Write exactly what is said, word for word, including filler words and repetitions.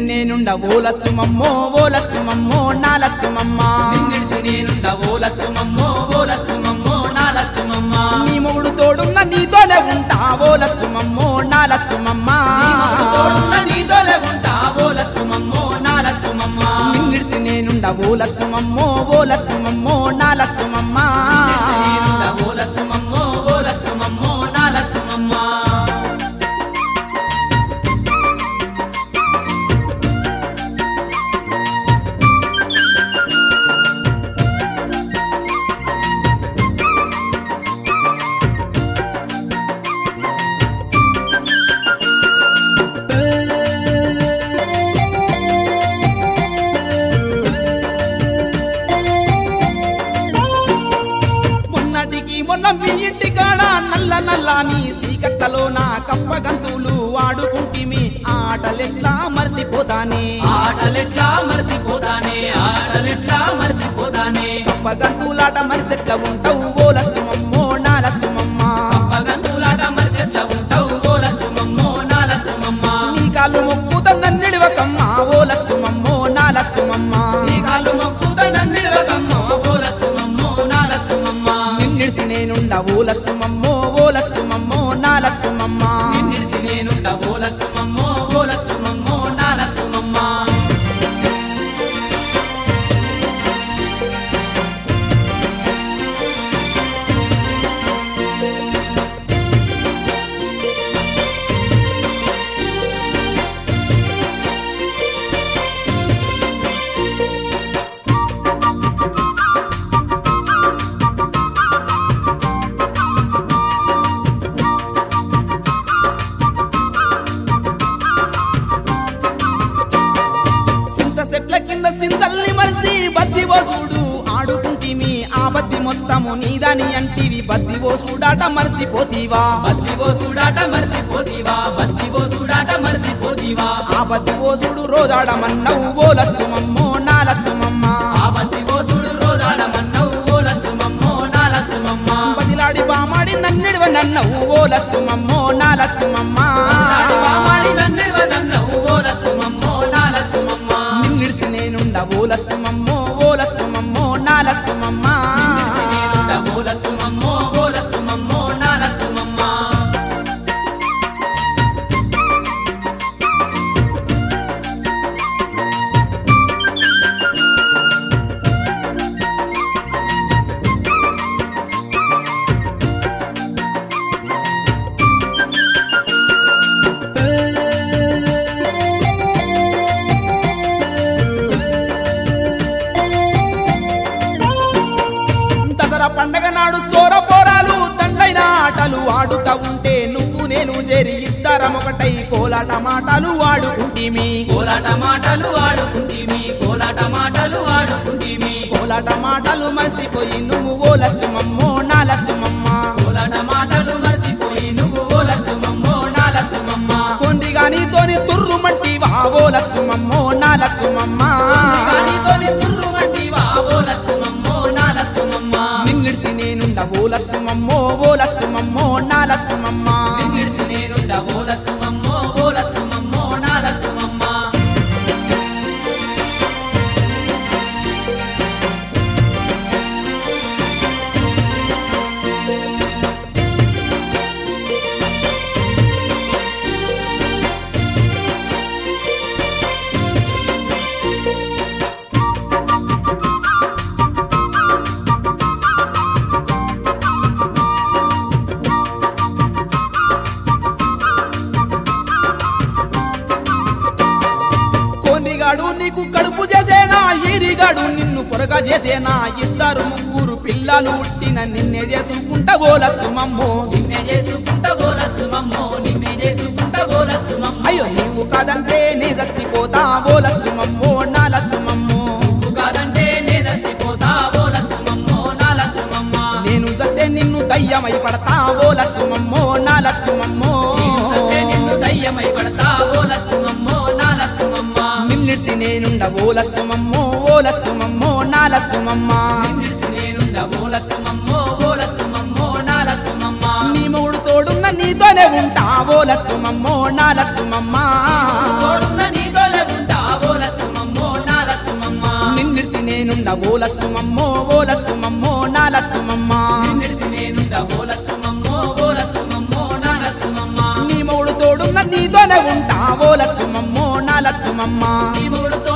నేనుండ ఓ లచ్చుమమ్మో ఓ లచ్చుమమ్మో నా లచ్చుమమ్మ నిన్నిడిసి నేనుండ ఓ లచ్చుమమ్మో ఓ లచ్చుమమ్మో నా లచ్చుమమ్మ నీ మొగుడు తోడున్న నీతోనే ఉంటా ఓ లచ్చుమమ్మో నా లచ్చుమమ్మ నీ మొగుడు తోడున్న నీతోనే ఉంటా ఓ లచ్చుమమ్మో నా లచ్చుమమ్మ నిన్నిడిసి నేనుండ ఓ లచ్చుమమ్మో ఓ లచ్చుమమ్మో నా లచ్చుమమ్మ నిన్నిడిసి నేనుండ ఓ లచ్చుమమ్మో ఓ లచ్చుమమ్మో నా లచ్చుమమ్మ మొన్న మీ ఇంటి కాడ నల్ల నల్లాని సీకట్టలో నా కప్పగంతులు ఆడుకుంటిమి ఆటలెట్లా మర్చిపోతానే ఆటలెట్లా మర్చిపోతానే ఆటలెట్లా మర్చిపోతానే కప్పగంతులాట మరిసెట్లా ఉంటావు ఓ లచ్చుమమ్మో నా లచ్చుమమ్మ కప్పగంతులాట మరిసెట్లా ఉంటావు ఓ లచ్చుమమ్మో నా లచ్చుమమ్మ నీ కాళ్ళు మొక్కుత నన్నిడివకమ్మ ఓ లచ్చుమమ్మో నా లచ్చుమమ్మ నీ కాళ్ళు మొక్కుత నన్నిడివకమ్మ ఓ లచ్చుమమ్మో నా లచ్చుమమ్మ నిన్నిడిసి నేనుండ ఓ లచ్చుమమ్మో ఓ లచ్చుమమ్మో నా లచ్చుమమ్మ నిన్నిడిసి నేనుండ ఓ లచ్చుమమ్మో ఓ లచ్చుమమ్మో నా లచ్చుమమ్మ చెట్ల కింద సింతల్ని మరిసి బద్దివో చూడు ఆడుకుంటిమి ఆ బద్ది మొత్తము నీదని అంటివి బద్దివో చూడాట మరిసిపోతీవా బద్దివో చూడాట మర్చిపోతీవా బద్దివో చూడాట మర్చిపోతీవా ఆ బద్దివో చూడు రోజాడమన్నవు ఓ లచ్చుమమ్మో నా లచ్చుమమ్మ ఆ బద్దివో చూడు రోజాడమన్నవు ఓ లచ్చుమమ్మో నా లచ్చుమమ్మ బదిలాడి బామాడి నన్నిడివ నన్నవు ఓ లచ్చుమమ్మో నా లచ్చుమమ్మ బదిలాడి బామాడి నన్నిడివ నన్నవు ఓ లచ్చుమమ్మో నా లచ్చుమమ్మ నిన్నిడిసి నేనుండ ఓ లచ్చుమమ్మో ఓ లచ్చుమమ్మో నా లచ్చుమమ్మ నిన్నిడిసి నేనుండ ఓ లచ్చుమమ్మో ఓ లచ్చుమమ్మో నా లచ్చుమమ్మ దసరా పండగ నాడు సోర పోరాలు దండైన ఆటలు ఆడుతా ఉంటే నువ్వు నేను చేరి ఇద్దరం ఒకటై కోలాట మాటలు ఆడుకుంటిమి కోలాట మాటలు ఆడుకుంటిమి కోలాట మాటలు ఆడుకుంటిమి కోలాట మాటలు మర్చిపోయి నువ్వు ఓ లచ్చుమమ్మో నా లచ్చుమమ్మ కోలాట మాటలు మర్చిపోయి నువ్వు ఓ లచ్చుమమ్మో నా లచ్చుమమ్మ కొందిగా నీతోని తుర్రుమంటివా ఓ లచ్చుమమ్మో నా లచ్చుమమ్మ నీతోని తుర్రుమంటివా ఓ లచ్చుమమ్మో నా లచ్చుమమ్మ నిన్నిడిసి నేనుండ ఓ లచ్చుమమ్మో ఓ లచ్చుమమ్మో నా లచ్చుమమ్మ నిన్నిడిసి నేనుండ ఓ లచ్చుమమ్మో ఓ లచ్చుమమ్మో నా లచ్చుమమ్మ కోనిగాడు నీకు కడుపు చేసేనా ఈరిగాడు నిన్ను పొరగా చేసేనా ఇద్దరు ముగ్గురు పిల్లలు పుట్టిన నిన్నే చేసుకుంటా ఓ లచ్చుమమ్మో నిన్నే చేసుకుంటా ఓ లచ్చుమమ్మో నిన్నే చేసుకుంటా ఓ లచ్చుమమ్మో అయ్యో నీవు కాదంటే నే చచ్చిపోతా ఓ లచ్చుమమ్మో నా లచ్చుమమ్మో నువ్వు కాదంటే నే చచ్చిపోతా ఓ లచ్చుమమ్మో నా లచ్చుమమ్మ నేను సత్తే నిన్ను దయ్యమై పడతా ఓ లచ్చుమమ్మో నా లచ్చుమమ్మో నేను సత్తే నిన్ను దయ్యమై పడతా ఓ లచ్చుమమ్మో నా లచ్చుమమ్మ నిన్నిడిసి నేనుండ ఓ లచ్చుమమ్మో ఓ లచ్చుమమ్మో నా లచ్చుమమ్మ నిన్నిడిసి నేనుండ ఓ లచ్చుమమ్మో ఓ లచ్చుమమ్మో నా లచ్చుమమ్మ నీ మొగుడు తోడున్న నీతోనే ఉంటా ఓ లచ్చుమమ్మో నా లచ్చుమమ్మ తోడున్న నీతోనే ఉంటా లచ్చుమమ్మో ఓ లచ్చుమమ్మో నా లచ్చుమమ్మ నిన్నెడిసి నేనుండ ఓ లచ్చుమమ్మో ఓ లచ్చుమమ్మో నా లచ్చుమమ్మ నీ మూడు తోడున్న నీతోనే ఉంటా ఓ లచ్చుమమ్మో నా లచ్చుమమ్మ నీ మూడుతో